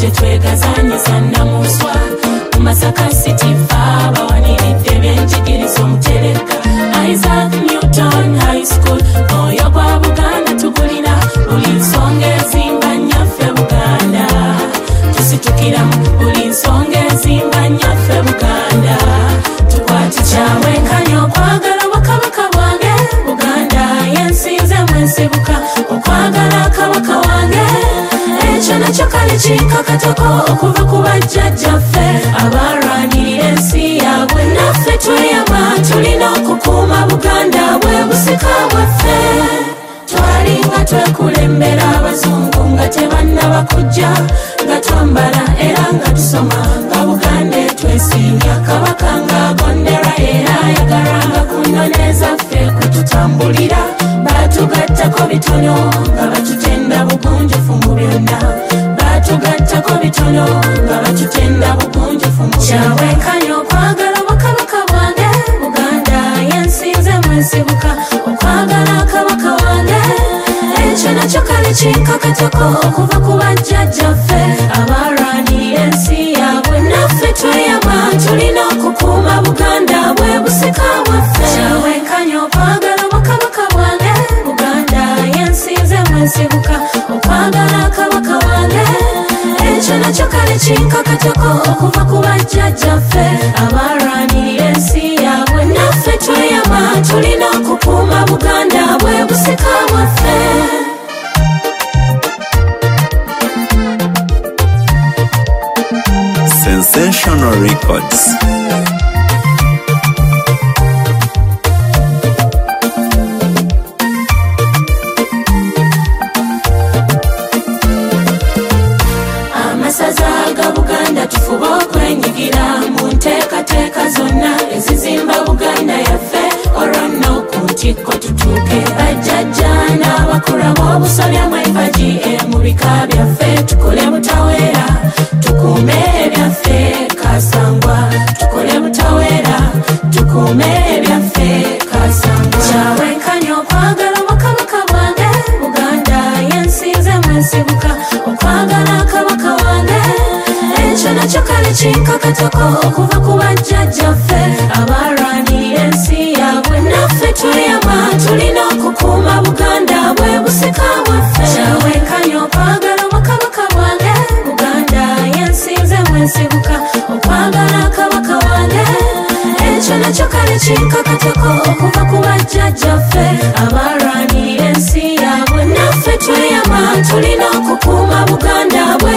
gye twegazanyisa namuswa mu Masaka City Faba waniridde byenjigiriza omutereka Isaac Newton High School oyo gwa Buganda tugulina buli nsonga ezimba nnyaffe Buganda tusitukiramu buli nsonga ezimba nnyaffe Buganda tukwate kyawenkanya okwagala obwakabaka bwange Buganda yensinze mwensibuka okwagala kabaka wange ekyo nakyo kale kinkakatako okuva ku bajjajjaffe abalwanirira ensi yaabwe naffe tweyama tulina okukuuma Buganda bwe busika bwaffe twalinga twekulembera abazungu nga tebannaba kujja nga twambala era nga tusoma nga Buganda etwesimya kabaka ng'agondera era ayagalanga kunoneza ffe kututambulira batugattako bitono nga batutenda bugunjufu mu byonna batugattako bitono nga batutenda bugunjufu mu kyawenkanya okwagala obwakabaka bwange Buganda yensinze mwensibuka okwagala kabaka wange ekyo nakyo kale kinkakatako okuva ku bajjajjaffe abalwanirira ensi yaabwe naffe tweyama tulina okukuuma Buganda bwe busika bwaffe kyawenkanya okwagala obwakabaka bwange Buganda yensinze mwensibuka okwagala kabaka wange ekyo nakyo kale kinkakatako okuva ku bajjajjaffe abalwanirira ensi yaabwe naffe tweyama tulina okukuuma Buganda bwe busika bwaffe Sensational Records. Amasaza ga Buganda tufuba okwenyigira mu nteekateeka zonna ezizimba Buganda yaffe olw'anno ku ntikko tutuuke bajjajja n'abakulu b'obusolya mwempagi mu bika byaffe tukole butaweera tukuume ebyaffe Kasangwa tukole butaweera tukuume ebyaffe Kasangwa kyawenkanya okwagala obwakabaka bwange Buganda yensinze mwensibuka okwagala kabaka wange ekyo nakyo kale kinkakatako okuva ku bajjajjaffe abalwanirira ensi yaabwe naffe tweyama tulina okukuuma Buganda bwe busika bwaffe kyawenkanya okwagala obwakabaka bwange Buganda yensinze mwensibuka okwagala kabaka wange ekyo nakyo kale kinkakatako okuva ku bajjajjaffe abalwanirira ensi yaabwe naffe tweyama tulina okukuuma Buganda bwe